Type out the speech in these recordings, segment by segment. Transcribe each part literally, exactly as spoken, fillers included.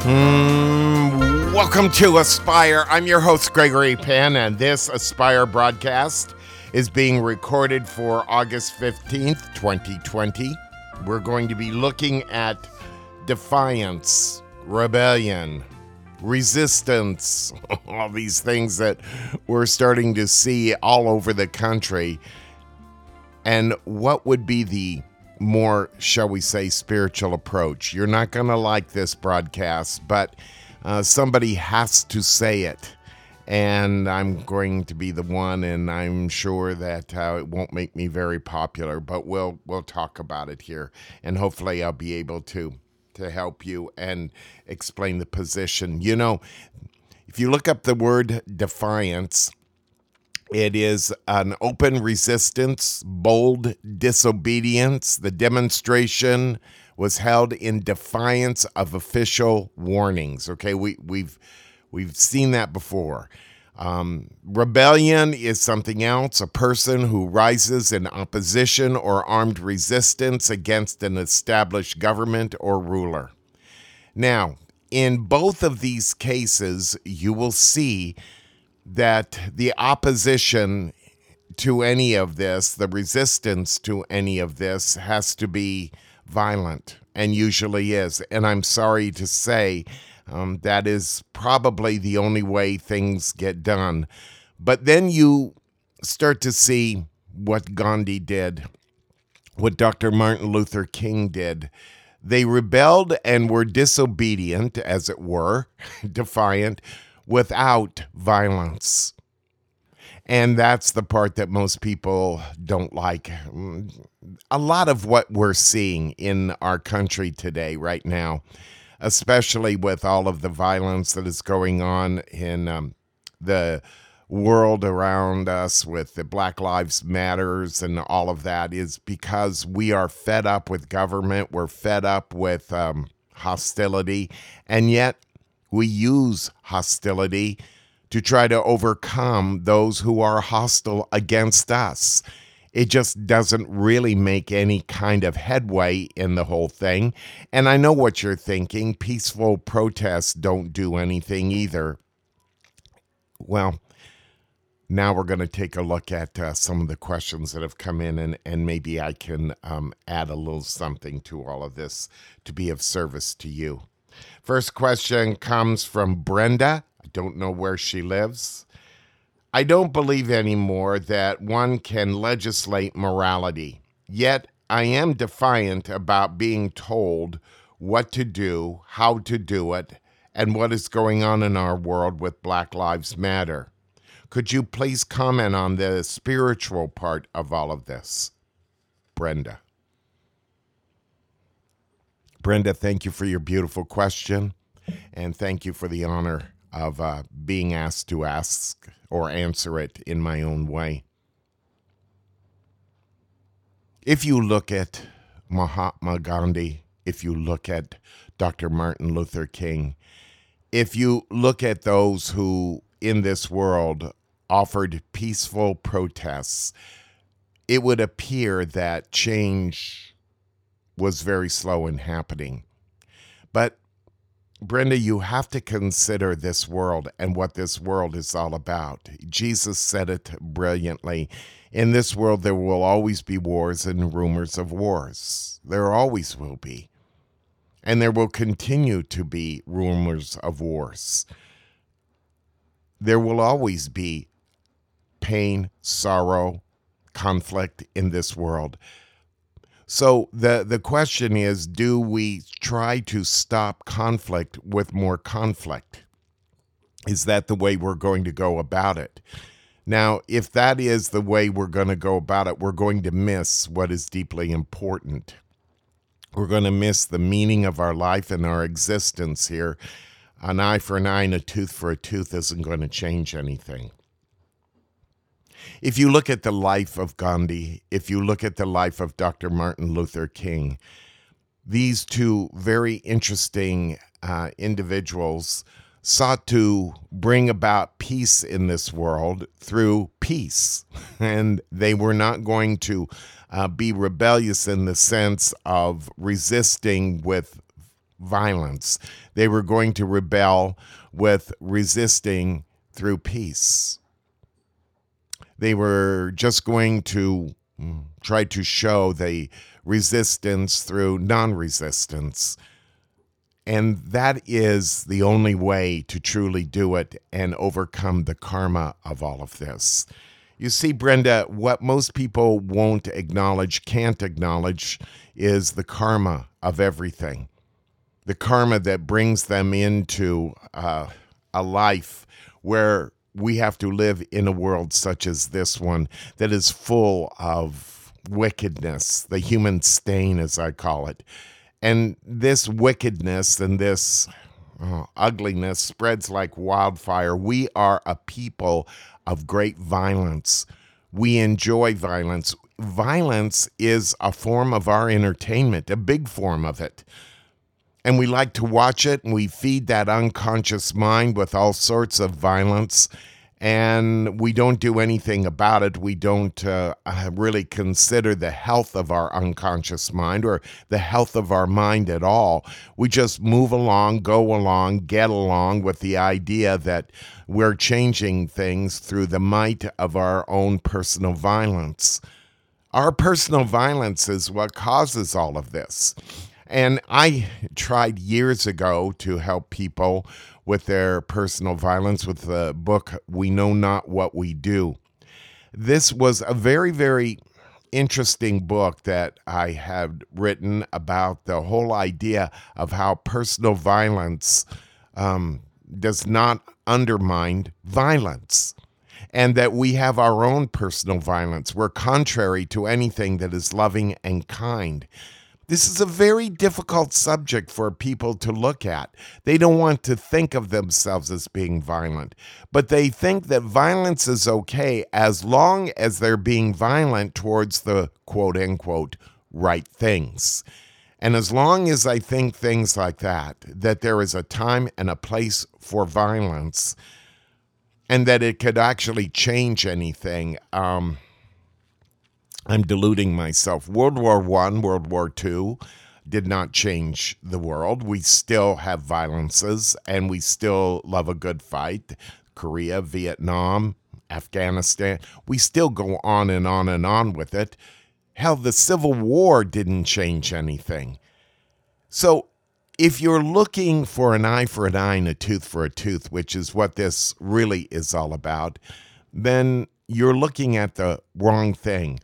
Mm, welcome to Aspire. I'm your host, Gregory Penn, and this Aspire broadcast is being recorded for August fifteenth, twenty twenty. We're going to be looking at defiance, rebellion, resistance, all these things that we're starting to see all over the country. And what would be the more, shall we say, spiritual approach? You're not going to like this broadcast, but uh, somebody has to say it. And I'm going to be the one, and I'm sure that uh, it won't make me very popular, but we'll we'll talk about it here, and hopefully I'll be able to to help you and explain the position. You know, if you look up the word defiance, it is an open resistance, bold disobedience. The demonstration was held in defiance of official warnings. Okay, we, we've we've seen that before. Um, rebellion is something else, a person who rises in opposition or armed resistance against an established government or ruler. Now, in both of these cases, you will see that the opposition to any of this, the resistance to any of this, has to be violent, and usually is. And I'm sorry to say um, that is probably the only way things get done. But then you start to see what Gandhi did, what Doctor Martin Luther King did. They rebelled and were disobedient, as it were, defiant, without violence. And that's the part that most people don't like. A lot of what we're seeing in our country today, right now, especially with all of the violence that is going on in um, the world around us with the Black Lives Matters and all of that, is because we are fed up with government. We're fed up with um, hostility. And yet we use hostility to try to overcome those who are hostile against us. It just doesn't really make any kind of headway in the whole thing. And I know what you're thinking. Peaceful protests don't do anything either. Well, now we're going to take a look at uh, some of the questions that have come in, and, and maybe I can um, add a little something to all of this to be of service to you. First question comes from Brenda. I don't know where she lives. I don't believe anymore that one can legislate morality. Yet I am defiant about being told what to do, how to do it, and what is going on in our world with Black Lives Matter. Could you please comment on the spiritual part of all of this? Brenda. Brenda, thank you for your beautiful question, and thank you for the honor of uh, being asked to ask or answer it in my own way. If you look at Mahatma Gandhi, if you look at Doctor Martin Luther King, if you look at those who in this world offered peaceful protests, it would appear that change was very slow in happening. But Brenda, you have to consider this world and what this world is all about. Jesus said it brilliantly. In this world, there will always be wars and rumors of wars. There always will be. And there will continue to be rumors of wars. There will always be pain, sorrow, conflict in this world. So the, the question is, do we try to stop conflict with more conflict? Is that the way we're going to go about it? Now, if that is the way we're going to go about it, we're going to miss what is deeply important. We're going to miss the meaning of our life and our existence here. An eye for an eye and a tooth for a tooth isn't going to change anything. If you look at the life of Gandhi, if you look at the life of Doctor Martin Luther King, these two very interesting uh, individuals sought to bring about peace in this world through peace. And they were not going to uh, be rebellious in the sense of resisting with violence. They were going to rebel with resisting through peace. They were just going to try to show the resistance through non-resistance. And that is the only way to truly do it and overcome the karma of all of this. You see, Brenda, what most people won't acknowledge, can't acknowledge, is the karma of everything. The karma that brings them into uh, a life where we have to live in a world such as this one that is full of wickedness, the human stain, as I call it. And this wickedness and this oh, ugliness spreads like wildfire. We are a people of great violence. We enjoy violence. Violence is a form of our entertainment, a big form of it. And we like to watch it, and we feed that unconscious mind with all sorts of violence, and we don't do anything about it. We don't uh, really consider the health of our unconscious mind or the health of our mind at all. We just move along, go along, get along with the idea that we're changing things through the might of our own personal violence. Our personal violence is what causes all of this. And I tried years ago to help people with their personal violence with the book, We Know Not What We Do. This was a very, very interesting book that I had written about the whole idea of how personal violence um, does not undermine violence, and that we have our own personal violence. We're contrary to anything that is loving and kind. This is a very difficult subject for people to look at. They don't want to think of themselves as being violent, but they think that violence is okay as long as they're being violent towards the quote-unquote right things. And as long as I think things like that, that there is a time and a place for violence, and that it could actually change anything, um, I'm deluding myself. World War One, World War Two did not change the world. We still have violences, and we still love a good fight. Korea, Vietnam, Afghanistan. We still go on and on and on with it. Hell, the Civil War didn't change anything. So if you're looking for an eye for an eye and a tooth for a tooth, which is what this really is all about, then you're looking at the wrong thing.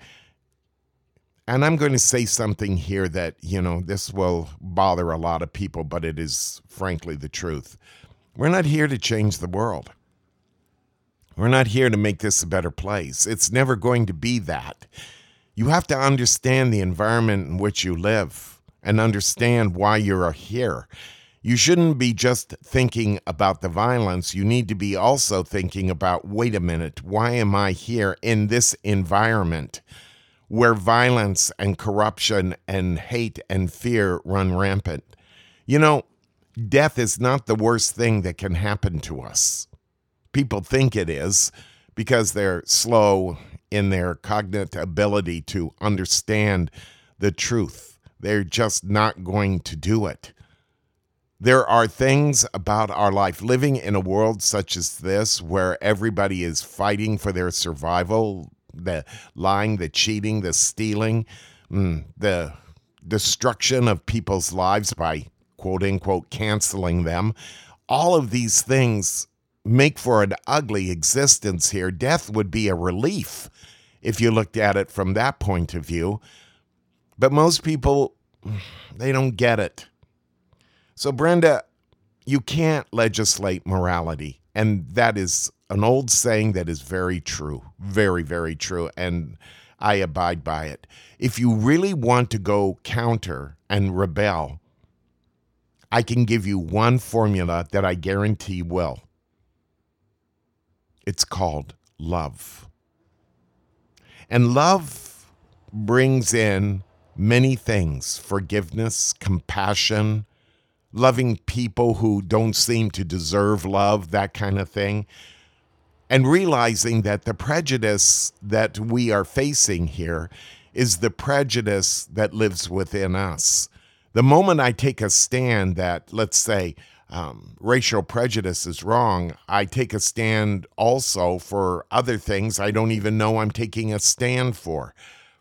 And I'm going to say something here that, you know, this will bother a lot of people, but it is frankly the truth. We're not here to change the world. We're not here to make this a better place. It's never going to be that. You have to understand the environment in which you live and understand why you're here. You shouldn't be just thinking about the violence. You need to be also thinking about, wait a minute, why am I here in this environment where violence and corruption and hate and fear run rampant? You know, death is not the worst thing that can happen to us. People think it is because they're slow in their cognitive ability to understand the truth. They're just not going to do it. There are things about our life, living in a world such as this, where everybody is fighting for their survival, the lying, the cheating, the stealing, mm, the destruction of people's lives by quote-unquote canceling them. All of these things make for an ugly existence here. Death would be a relief if you looked at it from that point of view. But most people, they don't get it. So, Brenda, you can't legislate morality. And that is an old saying that is very true, very, very true, and I abide by it. If you really want to go counter and rebel, I can give you one formula that I guarantee will. It's called love. And love brings in many things: forgiveness, compassion, loving people who don't seem to deserve love, that kind of thing. And realizing that the prejudice that we are facing here is the prejudice that lives within us. The moment I take a stand that, let's say, um, racial prejudice is wrong, I take a stand also for other things I don't even know I'm taking a stand for.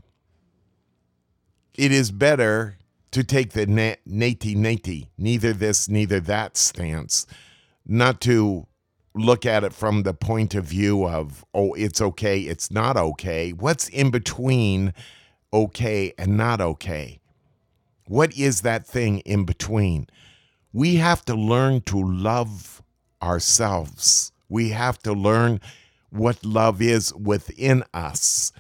It is better to take the na- nati-nati, neither this, neither that stance, not to look at it from the point of view of, oh, it's okay, it's not okay. What's in between okay and not okay? What is that thing in between? We have to learn to love ourselves. We have to learn what love is within us.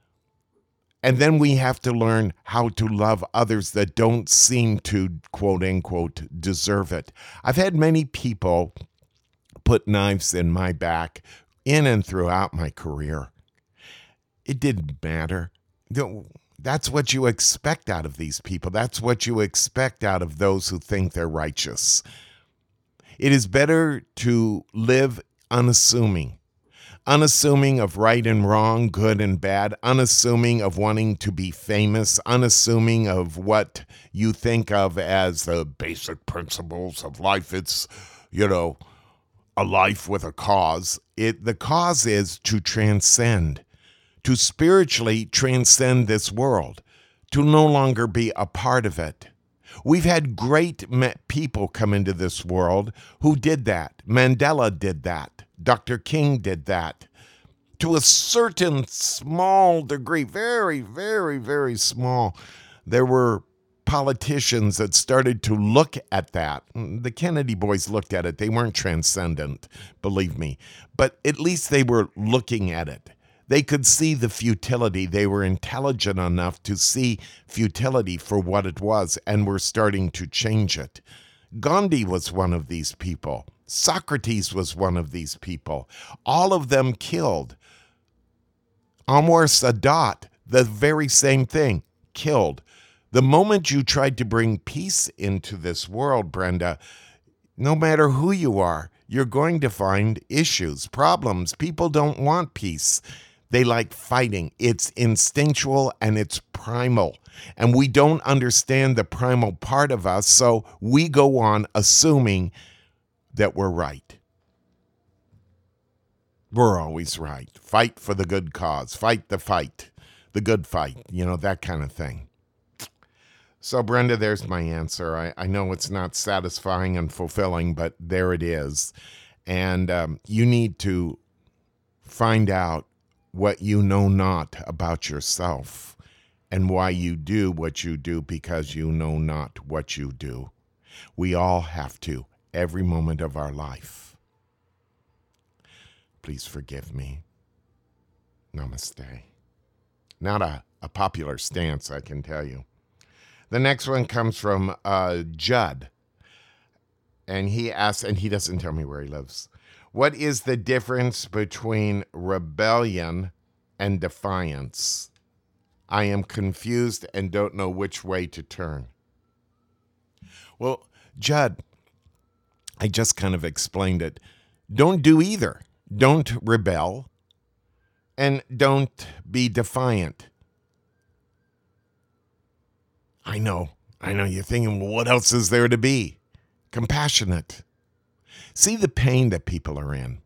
And then we have to learn how to love others that don't seem to, quote unquote, deserve it. I've had many people put knives in my back in and throughout my career. It didn't matter. That's what you expect out of these people. That's what you expect out of those who think they're righteous. It is better to live unassuming. Unassuming of right and wrong, good and bad, unassuming of wanting to be famous, unassuming of what you think of as the basic principles of life. It's, you know, a life with a cause. It the cause is to transcend, to spiritually transcend this world, to no longer be a part of it. We've had great me- people come into this world who did that. Mandela did that. Doctor King did that. To a certain small degree, very, very, very small, there were politicians that started to look at that. The Kennedy boys looked at it. They weren't transcendent, believe me. But at least they were looking at it. They could see the futility. They were intelligent enough to see futility for what it was and were starting to change it. Gandhi was one of these people. Socrates was one of these people. All of them killed. Anwar Sadat, the very same thing, killed. The moment you tried to bring peace into this world, Brenda, no matter who you are, you're going to find issues, problems. People don't want peace. They like fighting. It's instinctual and it's primal. And we don't understand the primal part of us, so we go on assuming that we're right. We're always right. Fight for the good cause. Fight the fight. The good fight. You know, that kind of thing. So, Brenda, there's my answer. I, I know it's not satisfying and fulfilling, but there it is. And um, you need to find out what you know not about yourself and why you do what you do because you know not what you do. We all have to, every moment of our life. Please forgive me. Namaste. Not a, a popular stance, I can tell you. The next one comes from uh, Judd. And he asks, and he doesn't tell me where he lives, what is the difference between rebellion and defiance? I am confused and don't know which way to turn. Well, Judd, I just kind of explained it. Don't do either. Don't rebel and don't be defiant. I know. I know you're thinking, well, what else is there to be? Compassionate. See the pain that people are in.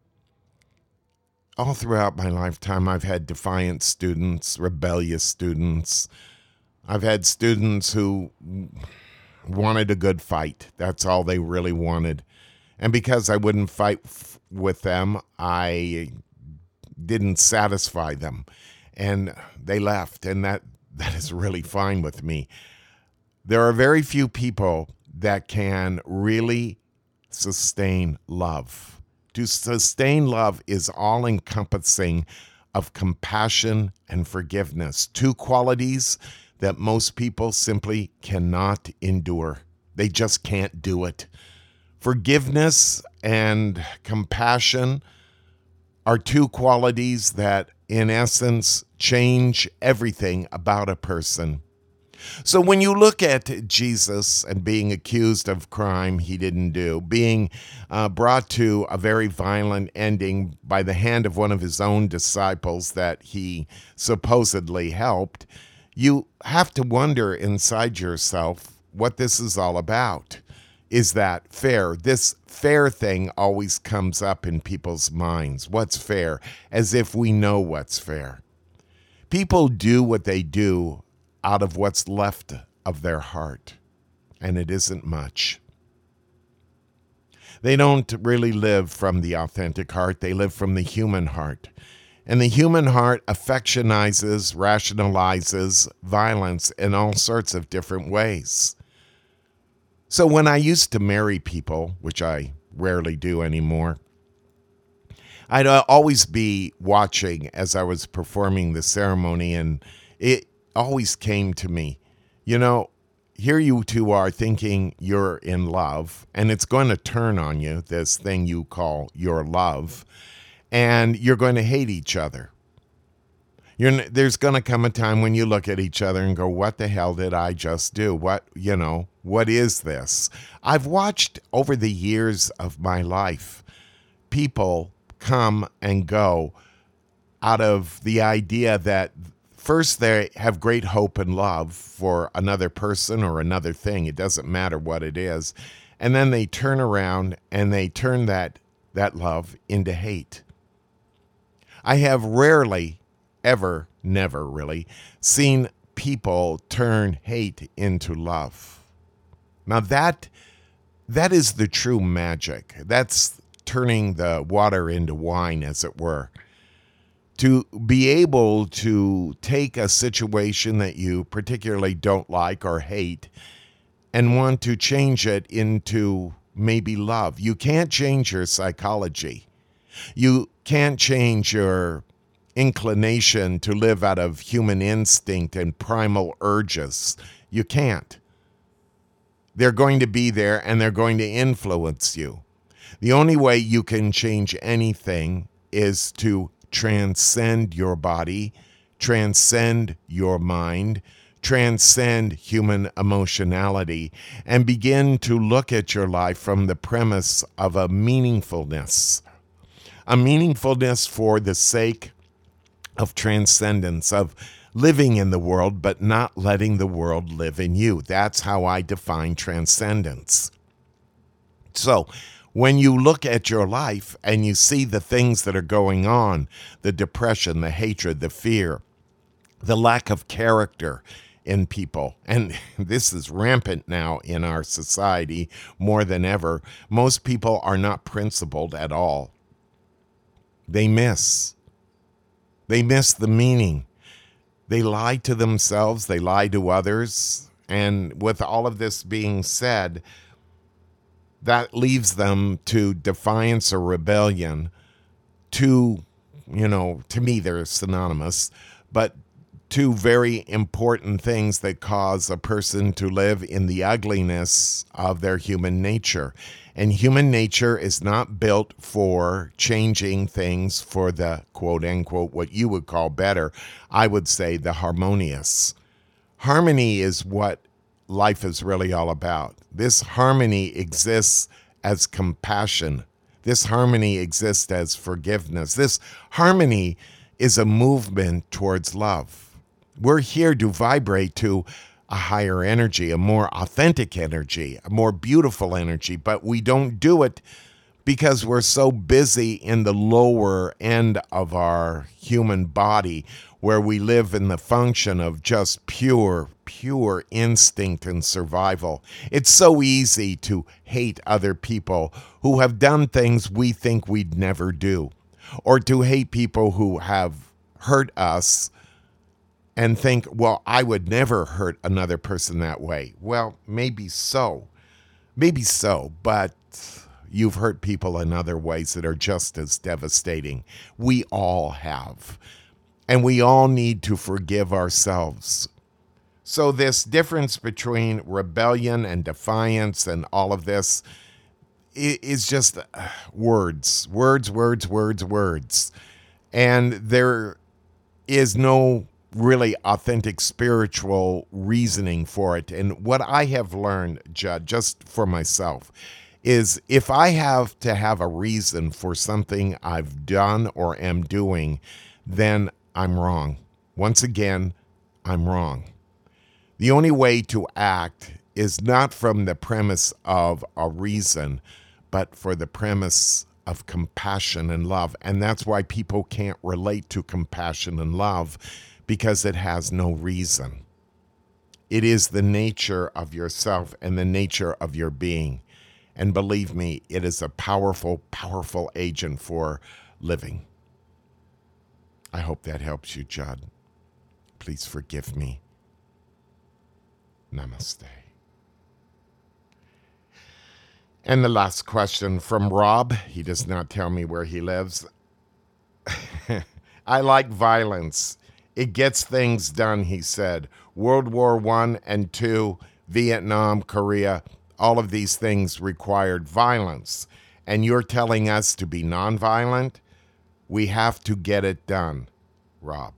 All throughout my lifetime, I've had defiant students, rebellious students. I've had students who wanted a good fight. That's all they really wanted. And because I wouldn't fight f- with them, I didn't satisfy them. And they left, and that, that is really fine with me. There are very few people that can really sustain love. To sustain love is all-encompassing of compassion and forgiveness, two qualities that most people simply cannot endure. They just can't do it. Forgiveness and compassion are two qualities that, in essence, change everything about a person. So when you look at Jesus and being accused of crime he didn't do, being uh, brought to a very violent ending by the hand of one of his own disciples that he supposedly helped, you have to wonder inside yourself, what this is all about. Is that fair? This fair thing always comes up in people's minds. What's fair? As if we know what's fair. People do what they do out of what's left of their heart, and it isn't much. They don't really live from the authentic heart. They live from the human heart. And the human heart affectionizes, rationalizes violence in all sorts of different ways. So when I used to marry people, which I rarely do anymore, I'd uh, always be watching as I was performing the ceremony, and it always came to me, you know, here you two are thinking you're in love, and it's going to turn on you, this thing you call your love, and you're going to hate each other. You're, there's going to come a time when you look at each other and go, what the hell did I just do? What, you know, what is this? I've watched over the years of my life people come and go out of the idea that first they have great hope and love for another person or another thing. It doesn't matter what it is. And then they turn around and they turn that, that love into hate. I have rarely ever, never really, seen people turn hate into love. Now that that is the true magic. That's turning the water into wine, as it were. To be able to take a situation that you particularly don't like or hate and want to change it into maybe love. You can't change your psychology. You can't change your inclination to live out of human instinct and primal urges. You can't. They're going to be there and they're going to influence you. The only way you can change anything is to transcend your body, transcend your mind, transcend human emotionality, and begin to look at your life from the premise of a meaningfulness. A meaningfulness for the sake of transcendence, of living in the world, but not letting the world live in you. That's how I define transcendence. So, when you look at your life and you see the things that are going on, the depression, the hatred, the fear, the lack of character in people, and this is rampant now in our society more than ever, most people are not principled at all. They miss. They miss the meaning. They lie to themselves. They lie to others. And with all of this being said, that leaves them to defiance or rebellion. Two, you know, to me they're synonymous, but two very important things that cause a person to live in the ugliness of their human nature. And human nature is not built for changing things for the quote unquote, what you would call better. I would say the harmonious. Harmony is what life is really all about. This harmony exists as compassion. This harmony exists as forgiveness. This harmony is a movement towards love. We're here to vibrate to a higher energy, a more authentic energy, a more beautiful energy, but we don't do it because we're so busy in the lower end of our human body where we live in the function of just pure, pure instinct and survival. It's so easy to hate other people who have done things we think we'd never do, or to hate people who have hurt us and think, well, I would never hurt another person that way. Well, maybe so. Maybe so, but you've hurt people in other ways that are just as devastating. We all have. And we all need to forgive ourselves. So this difference between rebellion and defiance and all of this is just words, words, words, words, words. And there is no really authentic spiritual reasoning for it. And what I have learned, Judd, just for myself, is if I have to have a reason for something I've done or am doing, then I'm wrong. Once again, I'm wrong. The only way to act is not from the premise of a reason, but for the premise of compassion and love. And that's why people can't relate to compassion and love, because it has no reason. It is the nature of yourself and the nature of your being. And believe me, it is a powerful, powerful agent for living. I hope that helps you, Judd. Please forgive me. Namaste. And the last question from Rob. He does not tell me where he lives. I like violence. It gets things done, he said. World War One and Two, Vietnam, Korea, all of these things required violence. And you're telling us to be nonviolent? We have to get it done, Rob.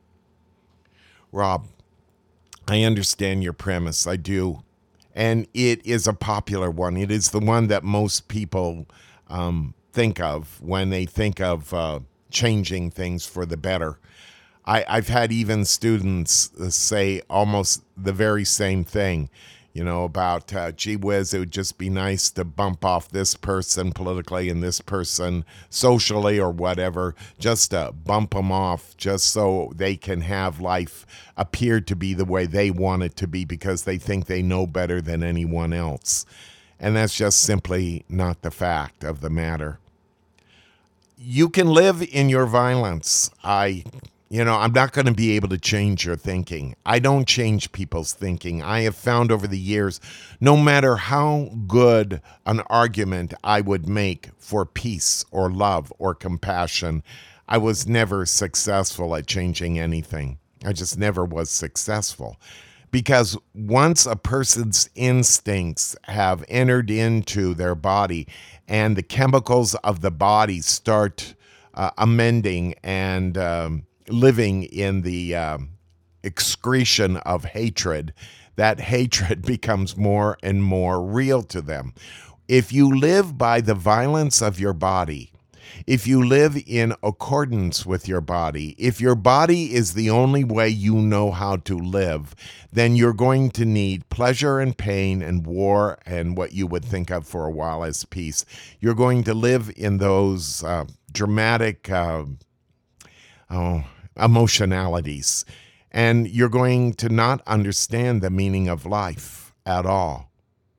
Rob, I understand your premise. I do. And it is a popular one. It is the one that most people um, think of when they think of uh, changing things for the better. I, I've had even students say almost the very same thing, you know, about, uh, gee whiz, it would just be nice to bump off this person politically and this person socially or whatever, just to bump them off just so they can have life appear to be the way they want it to be because they think they know better than anyone else. And that's just simply not the fact of the matter. You can live in your violence. I... You know, I'm not going to be able to change your thinking. I don't change people's thinking. I have found over the years, no matter how good an argument I would make for peace or love or compassion, I was never successful at changing anything. I just never was successful. Because once a person's instincts have entered into their body and the chemicals of the body start uh, amending and um, living in the um, excretion of hatred, that hatred becomes more and more real to them. If you live by the violence of your body, if you live in accordance with your body, if your body is the only way you know how to live, then you're going to need pleasure and pain and war and what you would think of for a while as peace. You're going to live in those uh, dramatic uh, oh, emotionalities, and you're going to not understand the meaning of life at all.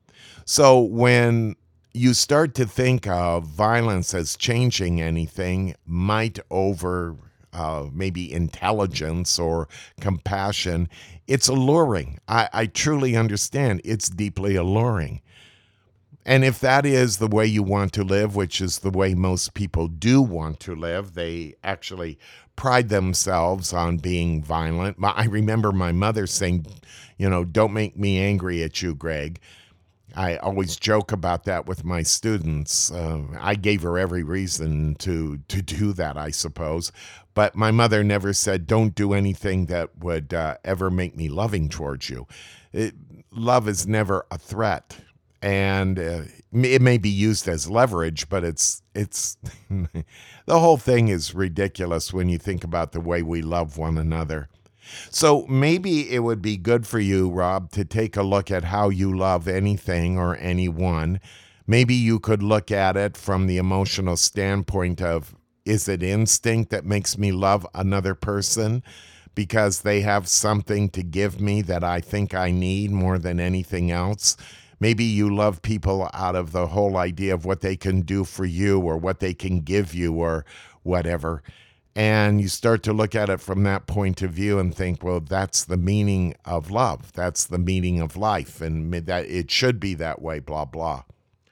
So when you start to think of violence as changing anything, might over uh, maybe intelligence or compassion, it's alluring. I, I truly understand it's deeply alluring. And if that is the way you want to live, which is the way most people do want to live, they actually pride themselves on being violent. I remember my mother saying, you know, don't make me angry at you, Greg. I always joke about that with my students. Uh, I gave her every reason to, to do that, I suppose. But my mother never said, don't do anything that would uh, ever make me loving towards you. It, love is never a threat. And uh, it may be used as leverage, but it's it's the whole thing is ridiculous when you think about the way we love one another. So maybe it would be good for you, Rob, to take a look at how you love anything or anyone. Maybe you could look at it from the emotional standpoint of, is it instinct that makes me love another person because they have something to give me that I think I need more than anything else? Maybe you love people out of the whole idea of what they can do for you or what they can give you or whatever. And you start to look at it from that point of view and think, well, that's the meaning of love. That's the meaning of life. And that it should be that way, blah, blah.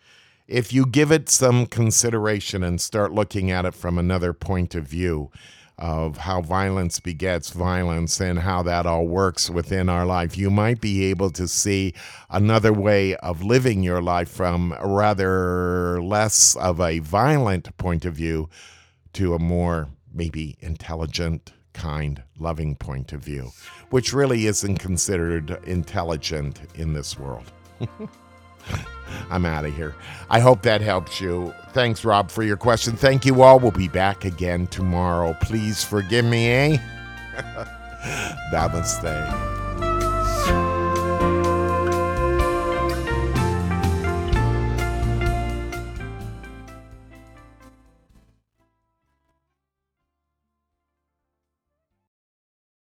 If you give it some consideration and start looking at it from another point of view, of how violence begets violence and how that all works within our life, you might be able to see another way of living your life from a rather less of a violent point of view to a more maybe intelligent, kind, loving point of view, which really isn't considered intelligent in this world. I'm out of here. I hope that helps you. Thanks, Rob, for your question. Thank you all. We'll be back again tomorrow. Please forgive me, eh? Namaste.